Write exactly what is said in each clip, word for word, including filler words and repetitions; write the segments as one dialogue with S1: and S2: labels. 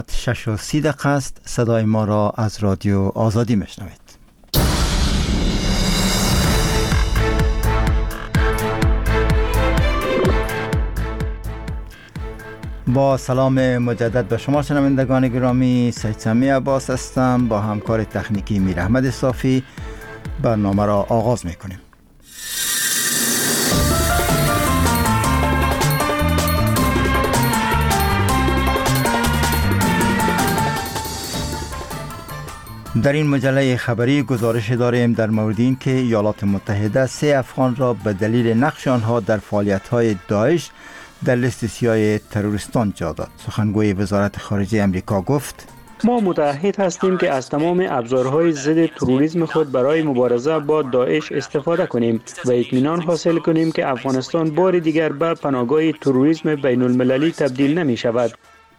S1: شش و سی دقیقه است. صدای ما را از رادیو آزادی میشنوید. با سلام مجدد به شما شنوندگان گرامی، سید سمی عباس هستم. با همکار تکنیکی میر احمد صافی برنامه را آغاز میکنیم. در این مجله خبری گزارش داریم در مورد این که ایالات متحده سه افغان را به دلیل نقش آنها در فعالیت‌های داعش در لیست سیاه تروریستان جا داد. سخنگوی وزارت خارجه امریکا گفت:
S2: ما متعهد هستیم که از تمام ابزارهای ضد تروریسم خود برای مبارزه با داعش استفاده کنیم و اطمینان حاصل کنیم که افغانستان بار دیگر به پناهگاه تروریسم بین المللی تبدیل نمی شود.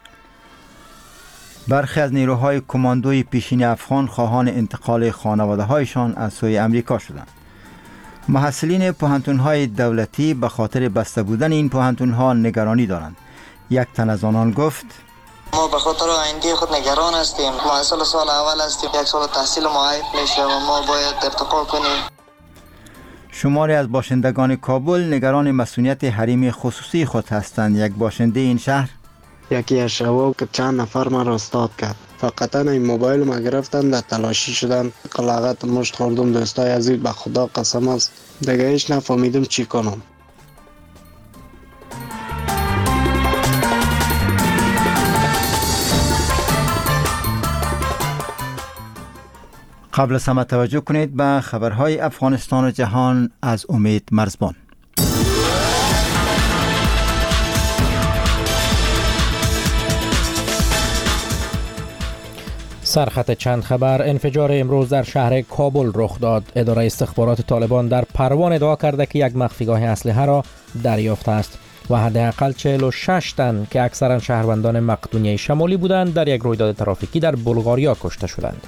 S1: برخی از نیروهای کماندوی پیشین افغان خواهان انتقال خانواده هایشان از سوی امریکا شدند. محصلین پوهنتون‌های دولتی به خاطر بسته بودن این پوهنتون‌ها نگرانی دارند. یک تن از آنان گفت:
S3: ما به خاطر آینده خود نگران هستیم. محصل سال اول هستیم، یک سال تحصیل ما عیب میشه و ما باید ارتقا کنیم.
S1: شماری از باشندگان کابل نگران مسئولیت حریم خصوصی خود هستند. یک باشنده این شهر:
S4: یکی از شباب که چند نفر ما را استاد کرد، فقط این موبایل ما گرفتن، در تلاشی شدن، قلاقت مشت خوردم. دوستای عزیز، به خدا قسم است دیگه هیچ نفهمیدم چی کنم.
S1: قبل از همه توجه کنید به خبرهای افغانستان و جهان از امید مرزبان.
S5: سرخط چند خبر. انفجار امروز در شهر کابل رخ داد. اداره استخبارات طالبان در پروان ادعا کرده که یک مخفیگاه اسلحه را دریافته است و حداقل چهل و شش تن که اکثرا شهروندان مقدونیه شمالی بودند در یک رویداد ترافیکی در بلغاریا کشته شدند.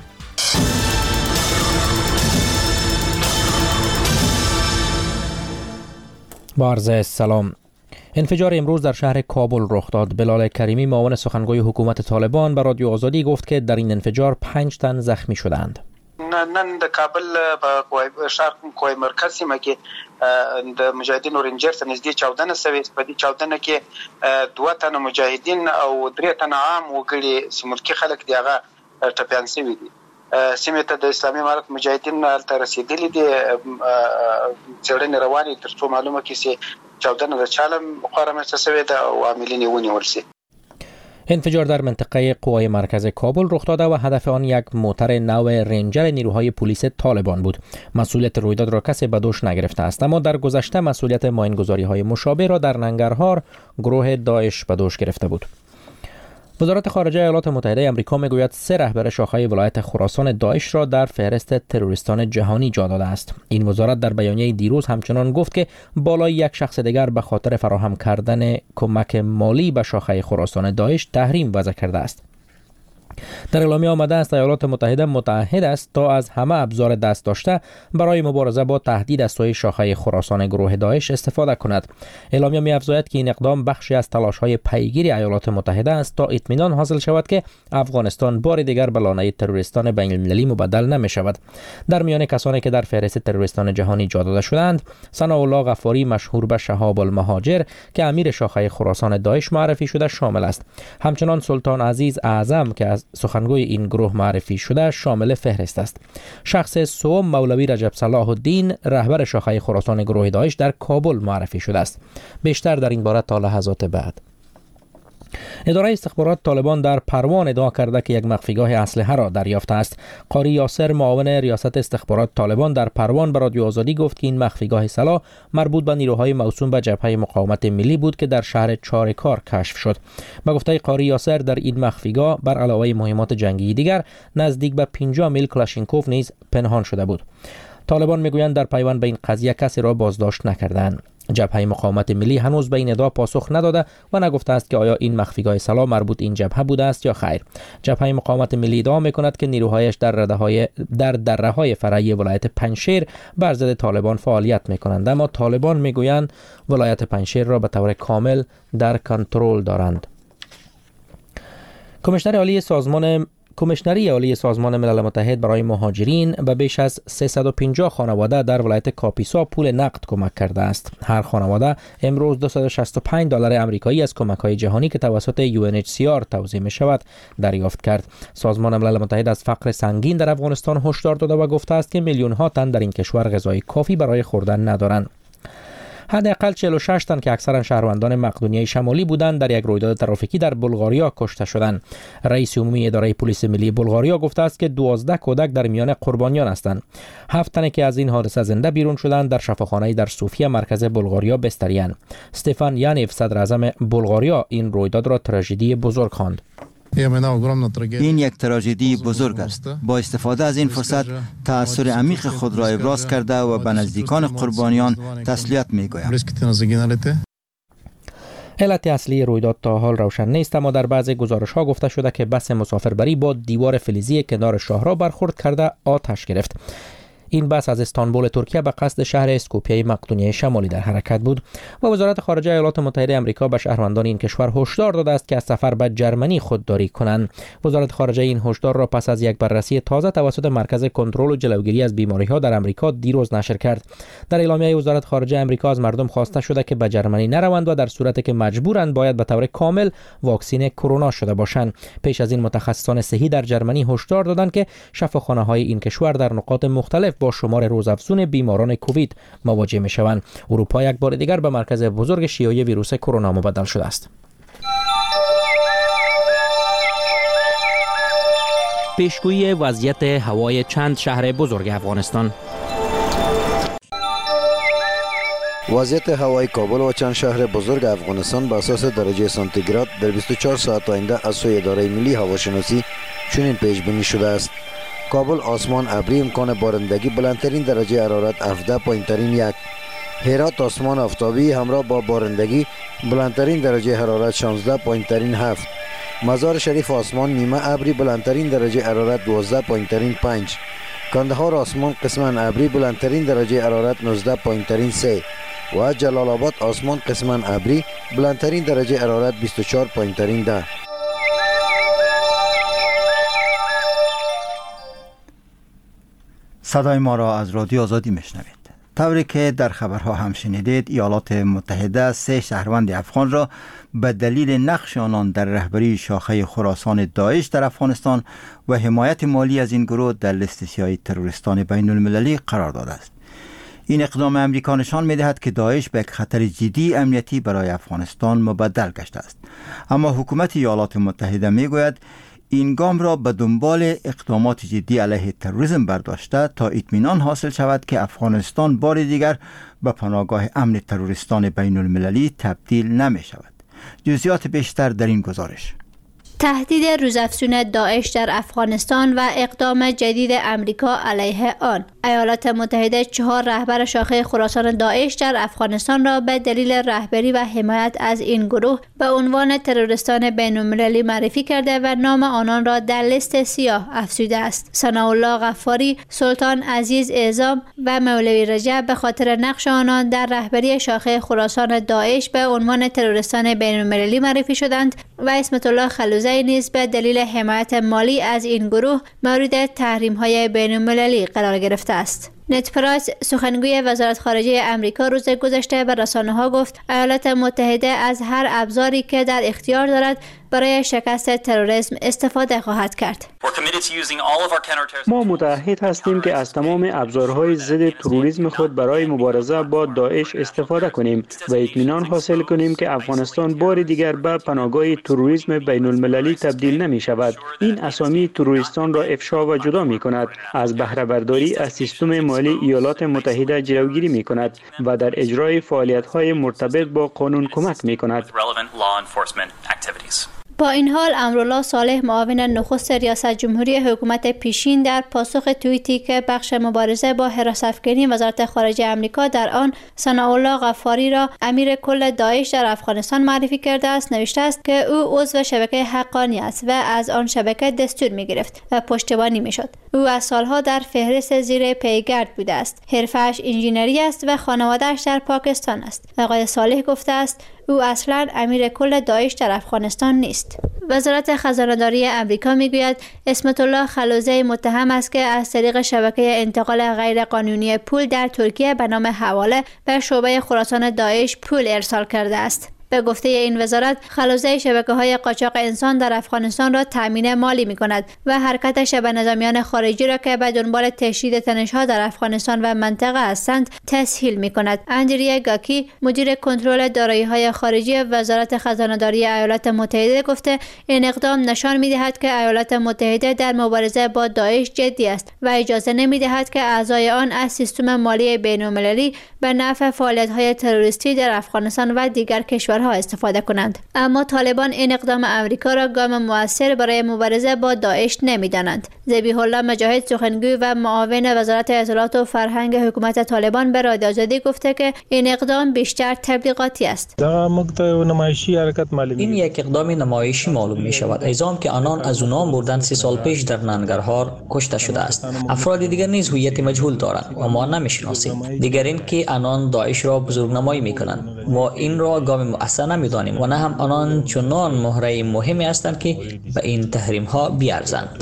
S5: با عرض سلام. انفجار امروز در شهر کابل رخ داد. بلال کریمی، معاون سخنگوی حکومت طالبان، به رادیو آزادی گفت که در این انفجار پنج تن زخمی شدند.
S6: نن د کابل په شهر کوی مرکز سیمه کې د مجاهدین رینجر ته نږدې چاودنه شوې. په دې چاودنه کې دوه تنه مجاهدین او درې تنه عام وګړي سیملکي خلک دی هغه ټپیان شوي دي. سیمه ته د اسلامي امارت مجاهدین هلته رسېدلي دي. څېړنې روانې تر څو معلومه کړي چې چاودنه د چا له خوا رامنځته شوې ده او عاملین یې ونیول شي.
S5: انفجار در منطقه قوای مرکز کابل رخ داده و هدف آن یک موتر نو رنجر نیروهای پلیس طالبان بود. مسئولیت رویداد را کسی به دوش نگرفته است، اما در گذشته مسئولیت ماینگذاری های مشابه را در ننگرهار گروه داعش به دوش گرفته بود. وزارت خارجه ایالات متحده آمریکا میگوید سه رهبر شاخه ولایت خراسان داعش را در فهرست تروریستان جهانی جا داده است. این وزارت در بیانیه دیروز همچنان گفت که بالای یک شخص دیگر به خاطر فراهم کردن کمک مالی به شاخه خراسان داعش تحریم وضع کرده است. در اعلامیه آمده است ایالات متحده متعهد است تا از همه ابزار دست داشته برای مبارزه با تهدید از سوی شاخه خراسان گروه داعش استفاده کند. اعلامیه می‌افزاید که این اقدام بخشی از تلاش‌های پیگیری ایالات متحده است تا اطمینان حاصل شود که افغانستان بار دیگر به لانه تروریستان بین المللی مبدل نمی‌شود. در میان کسانی که در فهرست تروریستان جهانی جا داده شدند، ثناءالله غفاری مشهور به شهاب المهاجر که امیر شاخه خراسان داعش معرفی شده شامل است. همچنان سلطان عزیز اعظم که از سخنگوی این گروه معرفی شده شامل فهرست است. شخص سوم مولوی رجب صلاح الدین رهبر شاخه خراسان گروه داعش در کابل معرفی شده است. بیشتر در این باره تا لحظات بعد. اداره استخبارات طالبان در پروان ادعا کرده که یک مخفیگاه اسلحه را دریافته است. قاری یاسر، معاون ریاست استخبارات طالبان، در پروان به رادیو آزادی گفت که این مخفیگاه سلاح مربوط به نیروهای موسوم به جبهه مقاومت ملی بود که در شهر چارکار کشف شد. به گفته قاری یاسر در این مخفیگاه بر علاوه مهمات جنگی دیگر نزدیک به پنجاه میل کلاشینکوف نیز پنهان شده بود. طالبان میگویند در پیوند به این قضیه کسی را بازداشت نکردند. جبهه مقاومت ملی هنوز به این ادعا پاسخ نداده و نگفته است که آیا این مخفیگاه سلاح مربوط این جبهه بوده است یا خیر. جبهه مقاومت ملی ادعا میکند که نیروهایش در رده‌های در دره‌های فرعی ولایت پنجشیر بر ضد طالبان فعالیت میکنند، اما طالبان میگویند ولایت پنجشیر را به طور کامل در کنترل دارند. کمیشنر عالی سازمان کمیشنری عالی سازمان ملل متحد برای مهاجرین به بیش از سیصد و پنجاه خانواده در ولایت کاپیسا پول نقد کمک کرده است. هر خانواده امروز دویست و شصت و پنج دلار آمریکایی از کمک‌های جهانی که توسط یو ان اچ سی آر توزیع می‌شود دریافت کرد. سازمان ملل متحد از فقر سنگین در افغانستان هشدار داده و گفته است که میلیون‌ها تن در این کشور غذای کافی برای خوردن ندارند. حداقل چهل و شش تن که اکثرا شهروندان مقدونیه شمالی بودند در یک رویداد ترافیکی در بلغاریا کشته شدند. رئیس عمومی اداره پلیس ملی بلغاریا گفته است که دوازده کودک در میان قربانیان هستند. هفت تن که از این حادثه زنده بیرون شدند در شفاخانه در سوفیا مرکز بلغاریا بستری‌اند. استفان یانیف صدر اعظم بلغاریا این رویداد را تراژدی بزرگ خواند.
S1: این یک تراژدی بزرگ است. با استفاده از این فرصت تأثیر عمیق خود را ابراز کرده و به نزدیکان قربانیان تسلیت می‌گویم.
S5: علت اصلی رویداد تا حال روشن نیست، اما در بعضی گزارش‌ها گفته شده که بس مسافربری با دیوار فلزی کنار شاهراه برخورد کرده آتش گرفت. این بس از استانبول ترکیه به قصد شهر اسکوپیه مقدونیه شمالی در حرکت بود و وزارت خارجه ایالات متحده آمریکا به شهروندان این کشور هشدار داده است که از سفر به جرمنی خودداری کنند. وزارت خارجه این هشدار را پس از یک بررسی تازه توسط مرکز کنترل و جلوگیری از بیماری‌ها در آمریکا دیروز نشر کرد. در اعلامیه وزارت خارجه آمریکا از مردم خواسته شده که به جرمنی نروند و در صورتی که مجبورند باید به طور کامل واکسین کرونا شده باشند. پیش از این متخصصان صحی در جرمنی هشدار دادند که شفاخانه‌های این کشور در نقاط مختلف با شمار روزافزون بیماران کووید مواجه می‌شوند. اروپا یک بار دیگر به مرکز بزرگ شیوع ویروس کرونا مبدل شده است. پیشگویی وضعیت هوای چند شهر بزرگ افغانستان.
S7: وضعیت هوای کابل و چند شهر بزرگ افغانستان به اساس درجه سانتیگراد در بیست و چهار ساعت آینده از سوی اداره ملی هواشناسی چنین پیش بینی شده است: کابل آسمان ابری، امکان بارندگی، بلندترین درجه حرارت هفده، پایینترین یک. هرات آسمان آفتابی همراه با بارندگی، بلندترین درجه حرارت شانزده، پایینترین هفت. مزار شریف آسمان نیمه ابری، بلندترین درجه حرارت دوازده، پایینترین پنج. کندهار آسمان قسما ابری، بلندترین درجه حرارت نوزده، پایینترین سه. و جلال آباد آسمان قسما ابری، بلندترین درجه حرارت بیست و چهار، پایینترین ده.
S1: صدای ما را از رادیو آزادی میشنوید. طوری که در خبرها هم شنیدید، ایالات متحده سه شهروند افغان را به دلیل نقش آنان در رهبری شاخه خراسان داعش در افغانستان و حمایت مالی از این گروه در لیست سیاه تروریستان بین المللی قرار داده است. این اقدام امریکا نشان می‌دهد که داعش به یک خطر جدی امنیتی برای افغانستان مبدل گشته است. اما حکومت ایالات متحده میگوید این گام را به دنبال اقدامات جدی علیه تروریسم برداشته تا اطمینان حاصل شود که افغانستان بار دیگر به پناهگاه امن تروریستان بین المللی تبدیل نمی شود. جزئیات بیشتر در این گزارش.
S8: تهدید روزافزون داعش در افغانستان و اقدام جدید امریکا علیه آن. ایالات متحده چهار رهبر شاخه خراسان داعش در افغانستان را به دلیل رهبری و حمایت از این گروه به عنوان تروریستان بین‌المللی معرفی کرده و نام آنان را در لیست سیاه افزوده است. ثناءالله غفاری، سلطان عزیز اعظام و مولوی رجب به خاطر نقش آنان در رهبری شاخه خراسان داعش به عنوان تروریستان بین‌المللی معرفی شدند و اسمت الله خلوزی نیز به دلیل حمایت مالی از این گروه مورد تحریم‌های بین‌المللی قرار گرفته است. نت پرایس، سخنگوی وزارت خارجه امریکا، روز گذشته به رسانه‌ها گفت ایالات متحده از هر ابزاری که در اختیار دارد برای شکست تروریسم استفاده خواهد کرد.
S2: ما متعهد هستیم که از تمام ابزارهای ضد تروریسم خود برای مبارزه با داعش استفاده کنیم و اطمینان حاصل کنیم که افغانستان بار دیگر به پناهگاه تروریسم بین المللی تبدیل نمی شود. این اسامی تروریستان را افشا و جدا می کند، از بهره برداری از سیستم مالی ایالات متحده جلوگیری می کند و در اجرای فعالیت‌های مرتبط با قانون کمک می کند.
S8: با این حال امرالله صالح، معاون نخست ریاست جمهوری حکومت پیشین، در پاسخ توییتی که بخش مبارزه با حراس‌افکنی وزارت خارجه آمریکا در آن ثناءالله غفاری را امیر کل داعش در افغانستان معرفی کرده است، نوشته است که او عضو شبکه حقانی است و از آن شبکه دستور می‌گرفت و پشتیبانی می‌شد. او از سالها در فهرست زیر پیگرد بوده است. حرفه‌اش انجینری است و خانواده‌اش در پاکستان است. آقای صالح گفته است او اصلاً امیر کل داعش در افغانستان نیست. وزارت خزانه‌داری امریکا میگوید اسمت الله خلوزی متهم است که از طریق شبکه انتقال غیرقانونی پول در ترکیه به نام حواله به شعبه خراسان داعش پول ارسال کرده است. به گفته این وزارت، خلوزی شبکه‌های قاچاق انسان در افغانستان را تامین مالی می‌کند و حرکتش به نظامیان خارجی را که به دنبال تشدید تنش‌ها در افغانستان و منطقه هستند تسهیل می‌کند. اندریا گاکی، مدیر کنترل دارایی‌های خارجی وزارت خزانه‌داری ایالات متحده گفته این اقدام نشان می‌دهد که ایالات متحده در مبارزه با داعش جدی است و اجازه نمی‌دهد که اعضای آن از سیستم مالی بین‌المللی به نفع فعالیت‌های تروریستی در افغانستان و دیگر کشورها استفاده کنند. اما طالبان این اقدام امریکا را گام مؤثر برای مبارزه با داعش نمی‌دانند. ذبیح الله مجاهد، سخنگوی و معاون وزارت اطلاعات و فرهنگ حکومت طالبان به رادیو آزادی گفته که این اقدام بیشتر تبلیغاتی است.
S9: این یک اقدام نمایشی معلوم می شود. ایزام که آنان از اونام بردن سی سال پیش در ننگرهار کشته شده است. افراد دیگر نیز هویت مجهول دارند و ما نمی‌شناسیم. دیگر این که آنان داعش را بزرگنمایی می‌کنند. ما این را گام مؤثر نمی‌دانیم و نه هم آنان چنان مهره مهمی هستند که به این تحریم ها بیارزند.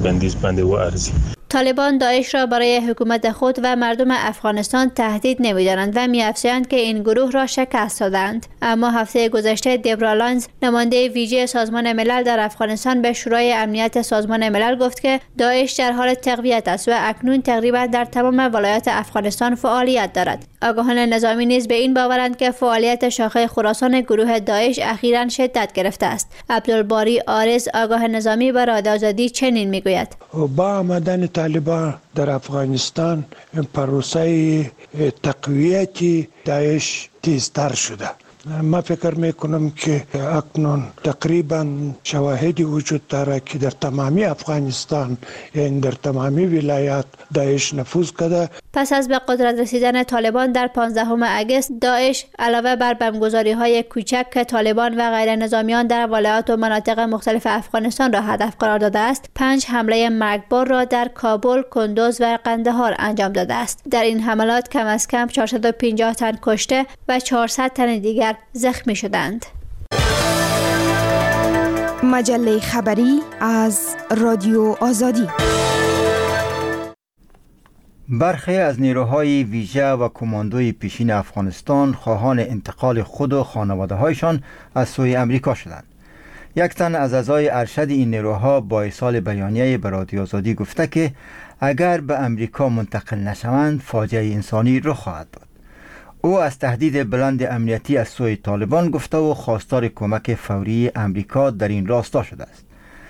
S8: طالبان داعش را برای حکومت خود و مردم افغانستان تهدید نمی‌دانند و می‌افزایند که این گروه را شکست دادند. اما هفته گذشته دبرا لانز، نماینده ویژه سازمان ملل در افغانستان، به شورای امنیت سازمان ملل گفت که داعش در حال تقویت است و اکنون تقریبا در تمام ولایات افغانستان فعالیت دارد. آگاهان نظامی نیز به این باورند که فعالیت شاخه خراسان گروه داعش اخیراً شدت گرفته است. عبدالباری آرز، آگاه نظامی، به رادیو آزادی چنین میگوید:
S10: با آمدن طالبان در افغانستان پروسه تقویت داعش تیزتر شده. ما فکر میکنم که اکنون تقریبا شواهدی وجود دارد که در تمامی افغانستان یعنی در تمامی ولایات داعش نفوذ کرده.
S8: پس از به قدرت رسیدن طالبان در پانزدهم اگست، داعش علاوه بر بمبگذاری‌های کوچک که طالبان و غیر نظامیان در ولایات و مناطق مختلف افغانستان را هدف قرار داده است، پنج حمله مرگبار را در کابل، کندوز و قندهار انجام داده است. در این حملات کم از کم چهارصد و پنجاه تن کشته و چهارصد تن دیگر زخمی شدند.
S11: مجله خبری از رادیو آزادی.
S1: برخی از نیروهای ویژه و کماندوی پیشین افغانستان خواهان انتقال خود و خانواده‌هایشان از سوی امریکا شدند. یک تن از اعضای ارشد این نیروها با ارسال بیانیه به رادیو آزادی گفته که اگر به امریکا منتقل نشوند فاجعه انسانی رخ خواهد داد. او از تهدید بلند امنیتی از سوی طالبان گفته و خواستار کمک فوری امریکا در این راستا شده است.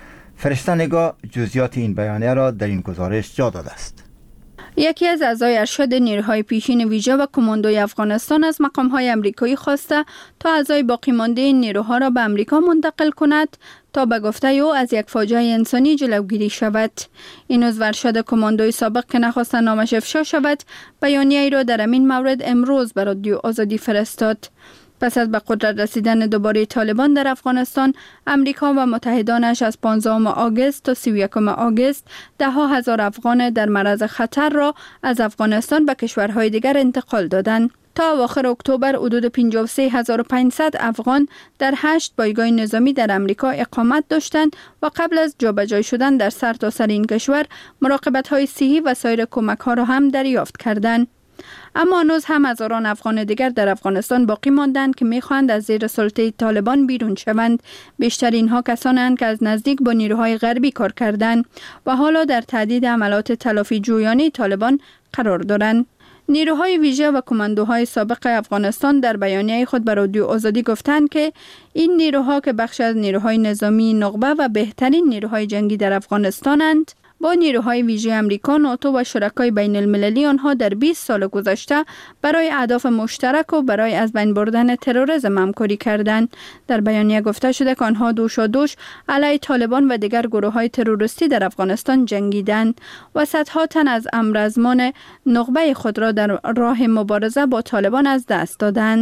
S1: فرشته نگاه جزئیات این بیانیه را در این گزارش جا داده است.
S12: یکی از اعضای ارشد نیروهای پیشین ویژه و کماندوی افغانستان از مقام‌های آمریکایی خواسته تا اعضای باقی مانده این نیروها را به امریکا منتقل کند تا به گفته او از یک فاجعه انسانی جلوگیری شود. این عضو ارشد کماندوی سابق که نخواست نامش افشا شود، بیانیه‌ای را در این مورد امروز به رادیو آزادی فرستاد. پس از به قدرت رسیدن دوباره طالبان در افغانستان، امریکا و متحدانش از پانزدهم آگوست تا سی و یکم آگوست ده ها هزار افغان در معرض خطر را از افغانستان به کشورهای دیگر انتقال دادند. تا اواخر اکتبر حدود پنجاه و سه هزار و پانصد افغان در هشت پایگاه نظامی در امریکا اقامت داشتند و قبل از جابجایی شدن در سرتاسر این کشور مراقبت‌های صحی و سایر کمک‌ها را هم دریافت کردند. اما هنوز هم هزاران افغان دیگر در افغانستان باقی ماندند که می‌خواهند از زیر سلطه طالبان بیرون شوند. بیشتر اینها کسانند که از نزدیک با نیروهای غربی کار کردند و حالا در تهدید عملات تلافی جویانه طالبان قرار دارند. نیروهای ویژه و کماندوهای سابق افغانستان در بیانیه خود به رادیو آزادی گفتند که این نیروها که بخش از نیروهای نظامی نخبه و بهترین نیروهای جنگی در افغانستانند، با نیروهای ویژه امریکا، ناتو و شرکای بین المللی آنها در بیست سال گذشته برای اهداف مشترک و برای از بین بردن تروریسم همکاری کردند. در بیانیه گفته شده که آنها دوشادوش علیه طالبان و دیگر گروه‌های تروریستی در افغانستان جنگیدند و صدها تن از امرزمان نخبه خود را در راه مبارزه با طالبان از دست دادند.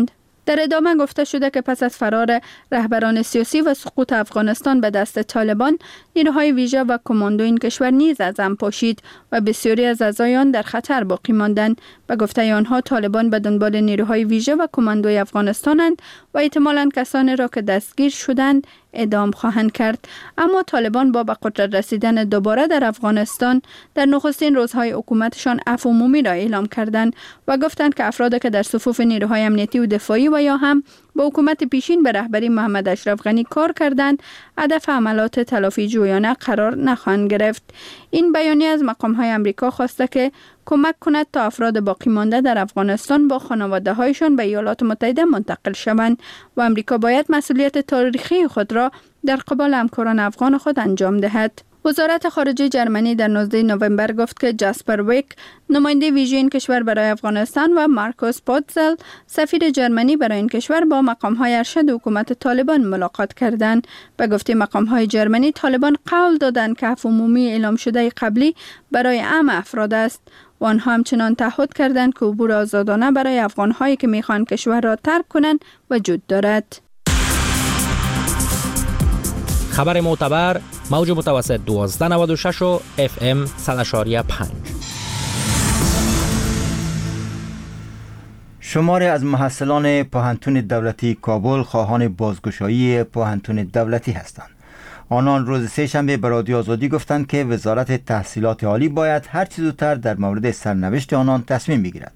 S12: در ادامه گفته شده که پس از فرار رهبران سیاسی و سقوط افغانستان به دست طالبان، نیروهای ویژه و کماندو این کشور نیز از هم پاشید و بسیاری از اعضای آن در خطر باقی ماندند. به گفته آنها طالبان به دنبال نیروهای ویژه و کماندوی افغانستانند و احتمالاً کسانی را که دستگیر شدند اعدام خواهند کرد. اما طالبان با به قدرت رسیدن دوباره در افغانستان در نخستین روزهای حکومتشان عفو عمومی را اعلام کردند و گفتند که افرادی که در صفوف نیروهای امنیتی و دفاعی و یا هم با حکومت پیشین به رهبری محمد اشرف غنی کار کردند، هدف عملات تلافی جویانه قرار نخواهند گرفت. این بیانیه از مقام‌های آمریکا خواسته که کمک کند تا افراد باقی مانده در افغانستان با خانواده‌هایشان به ایالات متحده منتقل شوند و آمریکا باید مسئولیت تاریخی خود را در قبال همکاران افغان خود انجام دهد. وزارت خارجه جرمنی در نوزدهم نوامبر گفت که جاسپر ویک، نماینده ویژه این کشور برای افغانستان، و مارکوس پوتزل، سفیر جرمنی برای این کشور، با مقام‌های ارشد حکومت طالبان ملاقات کردند. به گفته مقام‌های جرمنی، طالبان قول دادند که عفو عمومی اعلام شده قبلی برای عام افراد است و آنها همچنان تعهد کردند که عبور آزادانه برای افغان‌هایی که می‌خواهند کشور را ترک کنند وجود دارد.
S5: خبر معتبر، موج متوسط دوازده نود و شش و اف ام صد و پنج.
S1: شماری از محصلان پوهنتون دولتی کابل خواهان بازگشایی پوهنتون دولتی هستند. آنان روز سه‌شنبه به رادیو آزادی گفتند که وزارت تحصیلات عالی باید هر چه زودتر در مورد سرنوشت آنان تصمیم بگیرد.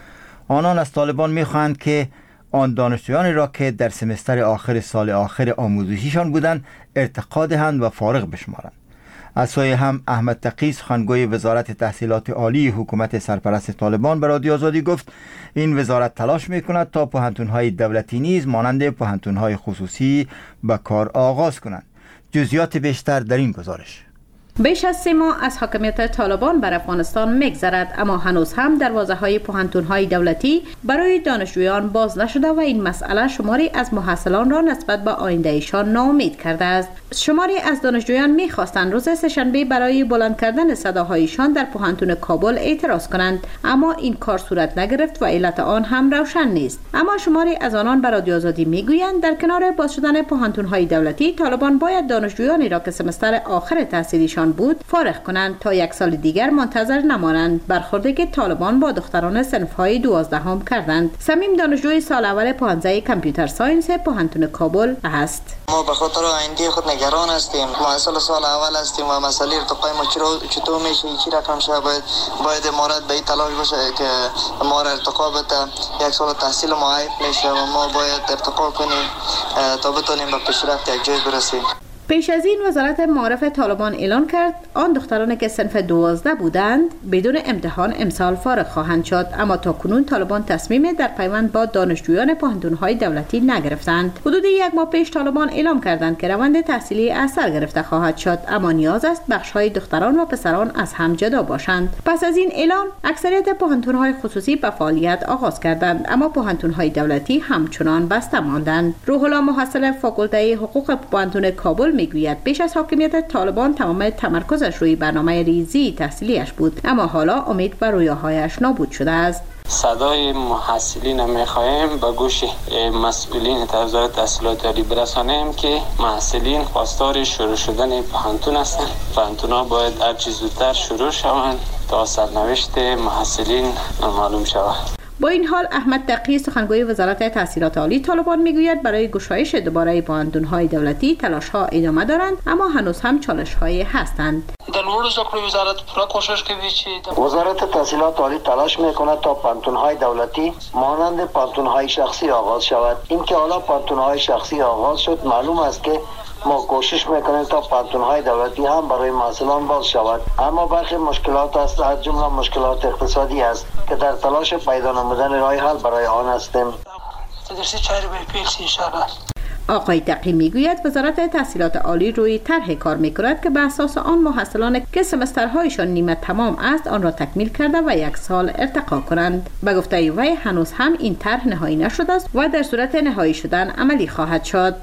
S1: آنان از طالبان می‌خواهند که آن دانشجویانی را که در سمستر آخر سال آخر آموزشیشان بودند ارتقا دهند و فارغ بشمارند. از سوی هم احمد تقی، سخنگوی وزارت تحصیلات عالی حکومت سرپرست طالبان، به رادیو آزادی گفت این وزارت تلاش می‌کند تا پوهنتون‌های دولتی نیز مانند پوهنتون‌های خصوصی به کار آغاز کنند. جزئیات بیشتر در این گزارش.
S13: بیش از سه ماه از حاکمیت طالبان بر افغانستان میگذرد، اما هنوز هم دروازه‌های پوهنتون‌های دولتی برای دانشجویان باز نشده و این مسئله شماری از محصلان را نسبت به آینده‌شان ناامید کرده است. شماری از دانشجویان می‌خواستند روز سه‌شنبه برای بلند کردن صداهایشان در پوهنتون کابل اعتراض کنند، اما این کار صورت نگرفت و علت آن هم روشن نیست. اما شماری از آنان به رادیو آزادی می‌گویند در کنار باز شدن پوهنتون‌های دولتی، طالبان باید دانشجویانی را که سمستر آخر تحصیلیشان بود فارغ کنند تا یک سال دیگر منتظر نمانند، برخوردی که طالبان با دختران صنف‌های دوازدهم کردند. صمیم دانشجوی سال اول پانزده کامپیوتر ساینس پوهنتون کابل است.
S3: ما به خاطر آینده خود نگران هستیم. محصل سال اول هستیم و مسئله ارتقای ما چطور میشه، چی رقم شه، باید باید امارت به این تلاش باشه که ما را ارتقا بده. یک سال تحصیل ما عیب میشه و ما باید ارتقا کنیم تا بتونیم به پیشرفت یک جای برسیم.
S13: پیش از این وزارت معارف طالبان اعلان کرد آن دخترانی که صنف دوازده بودند بدون امتحان امسال فارغ خواهند شد، اما تا کنون طالبان تصمیم در پیوند با دانشجویان پوهنتون‌های دولتی نگرفتند. حدود یک ماه پیش طالبان اعلام کردند که روند تحصیلی از سر گرفته خواهد شد، اما نیاز است بخش‌های دختران و پسران از هم جدا باشند. پس از این اعلان اکثریت پوهنتون‌های خصوصی به فعالیت آغاز کردند، اما پوهنتون‌های دولتی همچنان بسته ماندند. روح الله محصل فاکولته حقوق پوهنتون کابل میگوید بیش از حاکمیت طالبان تمام تمرکزش روی برنامه ریزی تحصیلیش بود، اما حالا امید بر رویاهایش نابود شده است.
S14: صدای محصلین میخواهیم به گوش مسئولین وزارت تحصیلات عالی برسانیم که محصلین خواستار شروع شدن پوهنتون هستند. پوهنتون‌ها باید هر چه زودتر شروع شوند تا سرنوشت محصلین معلوم شود.
S13: با این حال احمد تقی، سخنگوی وزارت تحصیلات عالی طالبان، میگوید برای گشایش دوباره پوهنتون‌های دولتی تلاش‌ها ادامه دارند، اما هنوز هم چالش‌هایی هستند.
S15: در مورد زکر وزارت پورا کوشش کوي چې
S16: وزارت تحصیلات عالی تلاش میکند تا پوهنتون‌های دولتی مانند پوهنتون‌های شخصی آغاز شود. اینکه حالا پوهنتون‌های شخصی آغاز شد، معلوم است که ما کوشش میکنیم تا پوهنتون‌های دولتی هم برای محصلان باز شود، اما برخی مشکلات است، از جمله مشکلات اقتصادی است که در تلاش پیدا نمودن راه حل برای آن هستیم.
S15: تدریس چهره به پیل سی انشاءالله.
S13: آقای تقی میگوید وزارت تحصیلات عالی روی طرح کار میکند که به اساس آن محصلان که سمسترهایشان نیمه تمام است آن را تکمیل کرده و یک سال ارتقا کنند. به گفته وی هنوز هم این طرح نهایی نشده است و در صورت نهایی شدن عملی خواهد شد.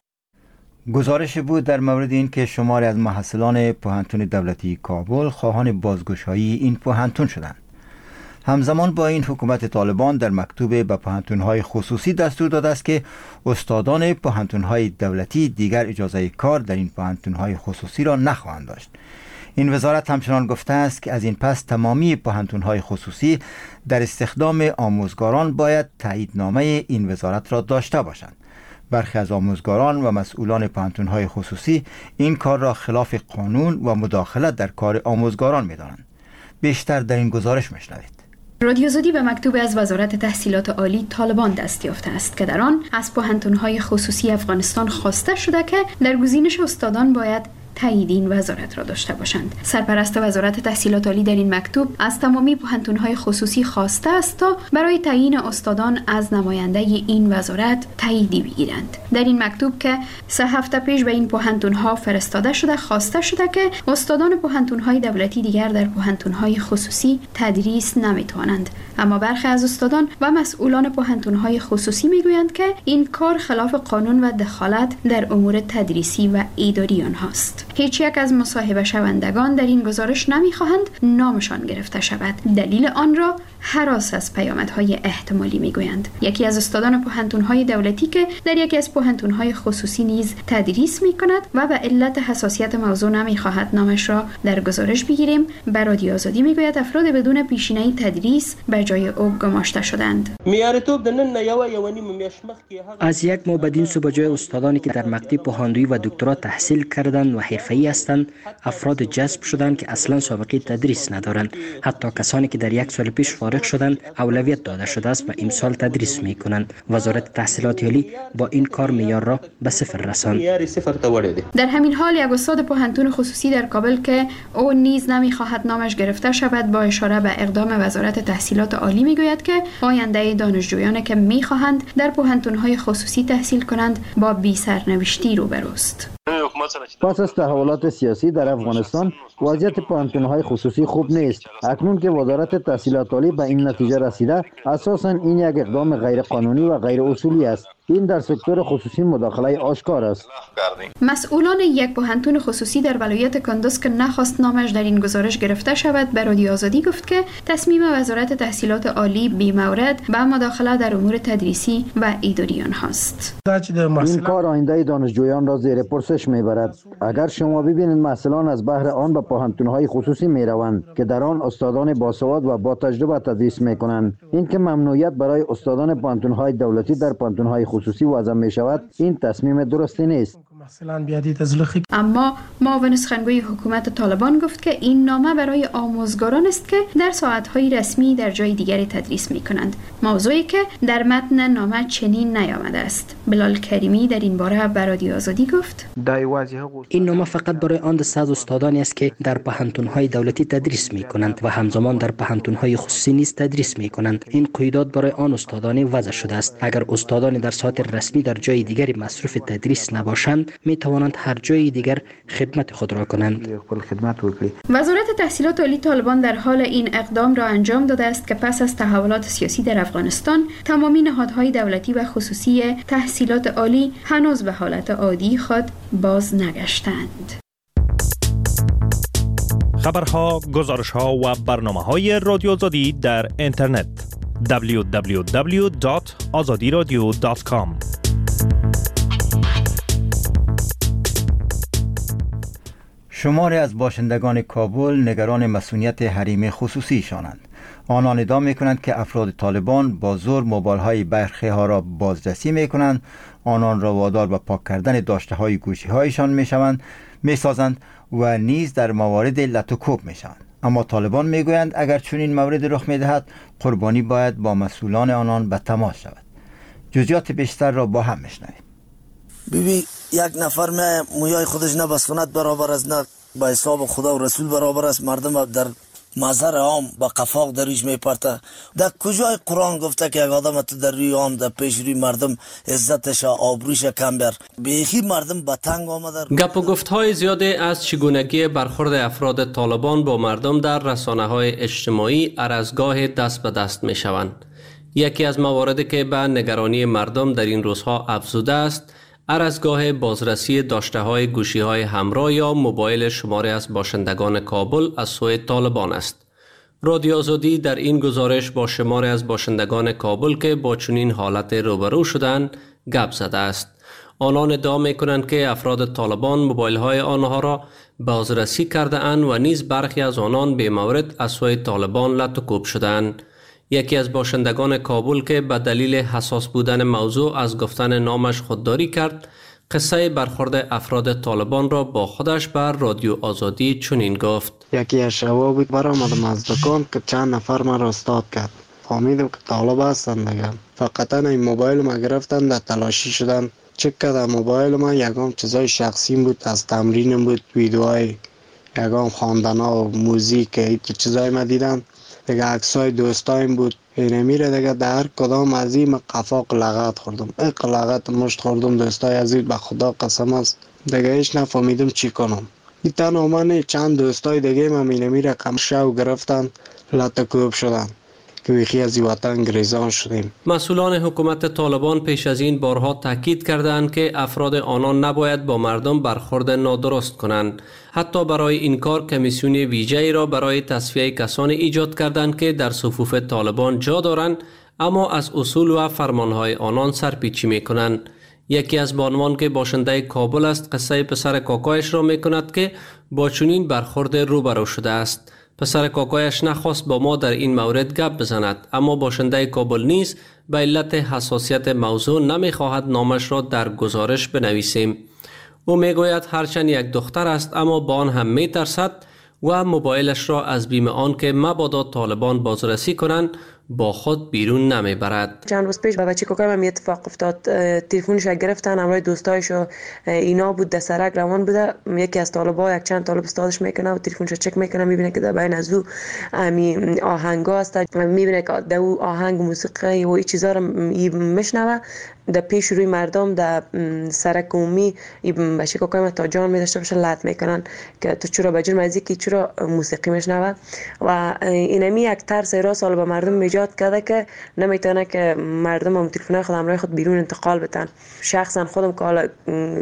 S1: گزارش بود در مورد این که شماری از محصلان پوهنتون دولتی کابل خواهان بازگشایی این پوهنتون شدند. همزمان با این حکومت طالبان در مکتوب به پوهنتون‌های خصوصی دستور داده است که استادان پوهنتون‌های دولتی دیگر اجازه کار در این پوهنتون‌های خصوصی را نخواهند داشت. این وزارت همچنان گفته است که از این پس تمامی پوهنتون‌های خصوصی در استخدام آموزگاران باید تاییدنامه این وزارت را داشته باشند. برخی از آموزگاران و مسئولان پوهنتون‌های خصوصی این کار را خلاف قانون و مداخلت در کار آموزگاران می‌دانند. بیشتر در این گزارش میشنوید.
S17: رادیو آزادی به مکتوب از وزارت تحصیلات عالی طالبان دست یافته است که در آن از پوهنتون‌های خصوصی افغانستان خواسته شده که در گزینش استادان باید تایید این وزارت را داشته باشند. سرپرست وزارت تحصیلات عالی در این مکتوب از تمامی پوهنتون‌های خصوصی خواسته است تا برای تعیین استادان از نماینده این وزارت تاییدی بگیرند. در این مکتوب که سه هفته پیش به این پوهنتون‌ها فرستاده شده خواسته شده که استادان پوهنتون‌های دولتی دیگر در پوهنتون‌های خصوصی تدریس نمی‌توانند، اما برخی از استادان و مسئولان پوهنتون‌های خصوصی می‌گویند که این کار خلاف قانون و دخالت در امور تدریسی و اداری آنهاست. هیچ یک از مصاحبه شوندگان در این گزارش نمی‌خواهند نامشان گرفته شود. دلیل آن را هراس از پیامدهای احتمالی می‌گویند. یکی از استادان پوهنتون‌های دولتی که در یکی از پوهنتون‌های خصوصی نیز تدریس می‌کند و به علت حساسیت موضوع نمی‌خواهد نامش را در گزارش بگیریم، به رادیو آزادی می‌گوید افراد بدون پیشینه تدریس به جای او گماشته شدند.
S18: از یک ماه بدین سو به جای استادانی که در مکتب پوهاندویی و دکترا تحصیل کردند و حرفه‌ای هستند، افراد جذب شدند که اصلا سابقه تدریس ندارند. حتی کسانی که در یک سال پیش فارغ شدند اولویت داده شده است و امسال تدریس می‌کنند. وزارت تحصیلات عالی با این کار معیار را به صفر رساند.
S17: در همین حال یک استاد پوهنتون خصوصی در کابل که او نیز نمی‌خواهد نامش گرفته شود با اشاره به اقدام وزارت تحصیلات عالی می‌گوید که آینده دانشجویانی که می‌خواهند در پوهنتون‌های خصوصی تحصیل کنند با بی سرنوشتی روبروست.
S7: پس از تحولات سیاسی در افغانستان وضعیت پوهنتون‌های خصوصی خوب نیست. اکنون که وزارت تحصیلات عالی به این نتیجه رسیده، اساساً این یک اقدام غیر قانونی و غیر اصولی است. این در سکتور خصوصی مداخله آشکار است.
S17: مسئولان یک پوهنتون خصوصی در ولایت کندوز که نخواست نامش در این گزارش گرفته شود به رادیو آزادی گفت که تصمیم وزارت تحصیلات عالی بی مورد به مداخله در امور تدریسی و اداری آنهاست.
S7: این کار آینده دانشجویان را زیر پرسش میبرد. اگر شما ببینید مسئولان از بهر آن به پوهنتون‌های خصوصی میروند که در آن استادان باسواد و با تجربه تدریس میکنند، این که ممنوعیت برای استادان پوهنتون‌های دولتی در پوهنتون‌های خصوصی وضع می شود، این تصمیم درستی نیست.
S17: اما معاون سخنگوی حکومت طالبان گفت که این نامه برای آموزگاران است که در ساعت‌های رسمی در جای دیگری تدریس می‌کنند، موضوعی که در متن نامه چنین نیامده است. بلال کریمی در این باره به رادیو آزادی گفت
S18: این نامه فقط برای آن دسته از استادانی است که در پوهنتون‌های دولتی تدریس می‌کنند و همزمان در پوهنتون‌های خصوصی نیز تدریس می‌کنند. این قیودات برای آن استادانی وضع شده است. اگر استادانی در ساعت رسمی در جای دیگری مصروف تدریس نباشند، می توانند هر جای دیگر خدمت خود را کنند.
S17: وزارت تحصیلات عالی طالبان در حال این اقدام را انجام داده است که پس از تحولات سیاسی در افغانستان تمامی نهادهای دولتی و خصوصی تحصیلات عالی هنوز به حالت عادی خود باز نگشتند.
S19: خبرها، گزارشها و برنامه‌های رادیو آزادی در اینترنت دبلیو دبلیو دبلیو دات آزادی رادیو دات کام.
S1: شماری از باشندگان کابل نگران مسئولیت حریم خصوصی شانند. آنان ادعا می‌کنند که افراد طالبان با زور موبایل‌های برخی ها را بازرسی می‌کنند، آنان را وادار به پاک کردن داشته‌های گوشی‌هایشان می‌شوند، می‌سازند و نیز در موارد لطوکوب می‌شوند. اما طالبان می‌گویند اگر چنین موردی رخ می‌دهد، قربانی باید با مسئولان آنان به تماس شود. جزئیات بیشتر را با هم می‌شنویم.
S20: ببین یک نفر می مویای خودش نه بس کند برابر است، نه با حساب خدا و رسول برابر است. مردم در مظهر عام با قفاق دریش میپرته. در کجای قرآن گفته که یک آدم تو در روی عام در پیش روی مردم عزتش آبروش کم بر؟ بیخی مردم به تنگ آمده.
S21: گپ و گفت‌های زیادی از چگونگی برخورد افراد طالبان با مردم در رسانه‌های اجتماعی عرضگاه دست به دست میشوند. یکی از مواردی که به نگرانی مردم در این روزها افزوده است، عرضگاه بازرسی داشته‌های گوشی‌های همراه یا موبایل شماری از باشندگان کابل از سوی طالبان است. رادیو آزادی در این گزارش با شماری از باشندگان کابل که با چنین حالت روبرو شدند گپ زده است. آنان ادعا می‌کنند که افراد طالبان موبایل‌های آنها را بازرسی کرده اند و نیز برخی از آنان به مورد از سوی طالبان لطوکوب شدند. یکی از باشندگان کابل که به دلیل حساس بودن موضوع از گفتن نامش خودداری کرد، قصه برخورد افراد طالبان را با خودش بر رادیو آزادی چنین گفت:
S4: یکی از شبا بود برآمدم از دکان که چند نفر من را استاد کرد. فهمیدم که طالب هستند دیگه. فقط این موبایل ما گرفتن، در تلاشی شدن. چک کردم موبایل من یکم چیزای شخصی بود، از تمرین بود، ویدیوهای یکم خواندن ها و موزیک این چیزای ما دیدن دیگه، عکسای دوستایم بود. اینه میره دیگه در کدام از این قفاق لغت خوردم، ایق لغت مشت خوردم دوستای عزیز، به خدا قسم است دیگه هیچ نفهمیدم چی کنم. این تنها من چند دوستای دیگه من اینه میره کمشو گرفتن، لطکوب شدن که بیخی از وطن گریزان شدیم.
S21: مسئولان حکومت طالبان پیش از این بارها تاکید کردند که افراد آنان نباید با مردم برخورد نادرست کنند. حتی برای این کار کمیسیون ویژه‌ای را برای تصفیه کسانی ایجاد کردند که در صفوف طالبان جا دارند اما از اصول و فرمانهای آنان سرپیچی می‌کنند. یکی از بانوان که باشنده کابل است قصه پسر کاکایش را می‌کند که با چنین برخورد روبرو شده است. پسر کاکایش نخواست با ما در این مورد گپ بزند، اما باشنده کابل نیز به علت حساسیت موضوع نمیخواهد نامش را در گزارش بنویسیم. او میگوید هرچند یک دختر است اما با آن هم میترسد و موبایلش را از بیم آن که مبادا طالبان بازرسی کنند با خود بیرون نمیبرد.
S22: چند روز پیش با بچه کوکای من اتفاق افتاد، تلفنش گرفتن، همراه دوستایش و اینا بود، در سرک روان بوده، یکی از طالبا یک چند طالب استادش میکنه و تلفنش چک میکنه، میبینه که در بین از او امی آهنگا است، میبینه که در او آهنگ موسیقی و این چیزا رو میشنوه. در پیش روی مردم در سرک عمومی بچه کوکای من تا جان میداشته باشه لط میکنن که تو چرا بجور مزی که چرا موسیقی میشنوه و اینمی یک ترس راست به مردم ایجاد کرده که نمیتونه که مردم هم تلفن خود همراه خود بیرون انتقال بدن. شخصا خودم که حالا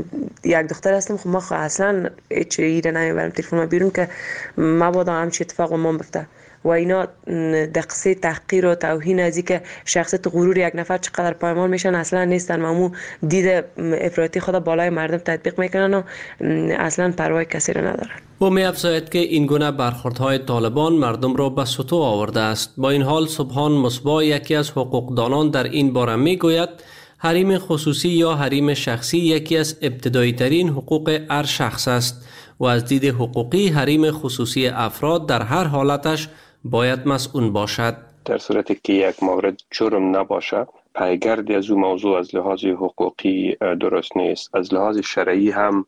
S22: یک دختر هستم، خب ما اصلا هیچ ایده نمیبرم تلفن بیرون که مبادا همچین اتفاق ما بیفته و اینا دقیقه تحقیر و توهین از اینکه شخصیت غرور یک نفر چقدر پایمال میشن اصلا نیستن. مامو دید افراطی خدا بالای مردم تطبیق میکنن و اصلا پروای کسی رو ندارن.
S21: او می افزاید که این گونه برخوردهای طالبان مردم را به سطو آورده است. با این حال سبحان مصباح، یکی از حقوقدانان، در این باره میگوید حریم خصوصی یا حریم شخصی یکی از ابتدایی ترین حقوق هر شخص است و از دید حقوقی حریم خصوصی افراد در هر حالتش باید مسئول باشد.
S23: در صورتی که یک مورد جرم نباشه، پیگردی از او موضوع از لحاظ حقوقی درست نیست. از لحاظ شرعی هم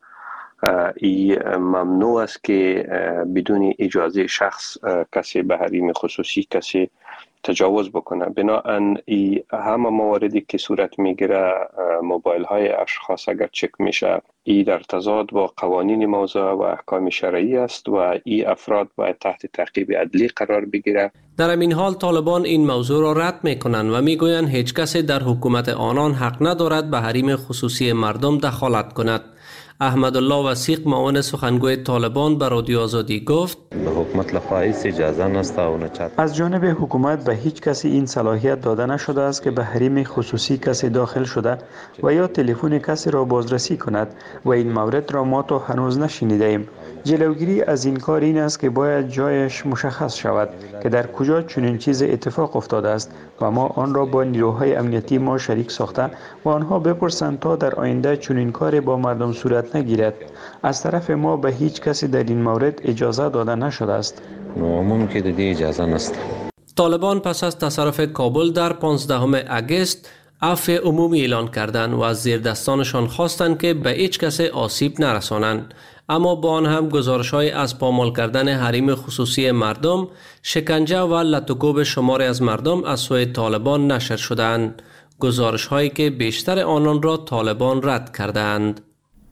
S23: ای ممنوع است که بدون اجازه شخص کسی به حریم خصوصی کسی تجاوز بکنه. بنابراین ای همه مواردی که صورت میگیره، موبایل های اشخاص اگر چک میشه، ای در تضاد با قوانین موضوع و احکام شرعی است و ای افراد باید تحت تعقیب عدلی قرار بگیره.
S21: در این حال طالبان این موضوع را رد میکنند و میگویند هیچ کسی در حکومت آنان حق ندارد به حریم خصوصی مردم دخالت کند. احمدالله وثیق، معاون سخنگوی طالبان، به رادیو آزادی گفت:
S24: به حکومت لخوا اجازه نست و نچات.
S2: از جانب حکومت به هیچ کسی این صلاحیت داده نشده است که به حریم خصوصی کسی داخل شده و یا تلفن کسی را بازرسی کند و این مورد را ما تا هنوز نشنیده ایم. جلوگیری از این کار این است که باید جایش مشخص شود که در کجا چنین چیز اتفاق افتاده است و ما آن را با نیروهای امنیتی ما شریک ساخته و آنها بپرسند تا در آینده چنین کاری با مردم صورت نگیرد. از طرف ما به هیچ کسی در این مورد اجازه داده نشده است.
S24: نامون که دیگه اجازه نست.
S21: طالبان پس از تصرف کابل در پانزدهم اگست عفو عمومی اعلان کردند و از زیردستانشان خواستند که به هیچ کسی آسیب نرسانند، اما با آن هم گزارش‌های از پامال کردن حریم خصوصی مردم، شکنجه و لطوکوب شماری از مردم از سوی طالبان نشر شدند، گزارش‌هایی که بیشتر آنان را طالبان رد کردند.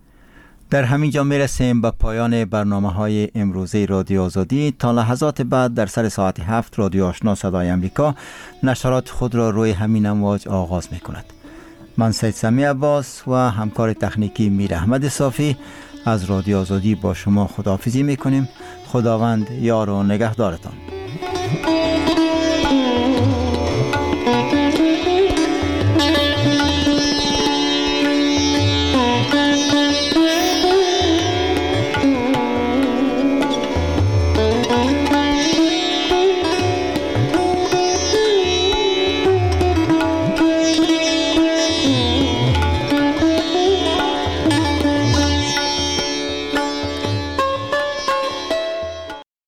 S1: در همین جا میرسیم به پایان برنامه های امروزه رادیو آزادی. تا لحظات بعد در سر ساعت هفت رادیو آشنا صدای امریکا نشرات خود را روی همین امواج آغاز می کند. من سید سمی عباس و همکار تکنیکی میر احمد صافی از رادیو آزادی با شما خداحافظی می کنیم. خداوند یار و نگهدارتان.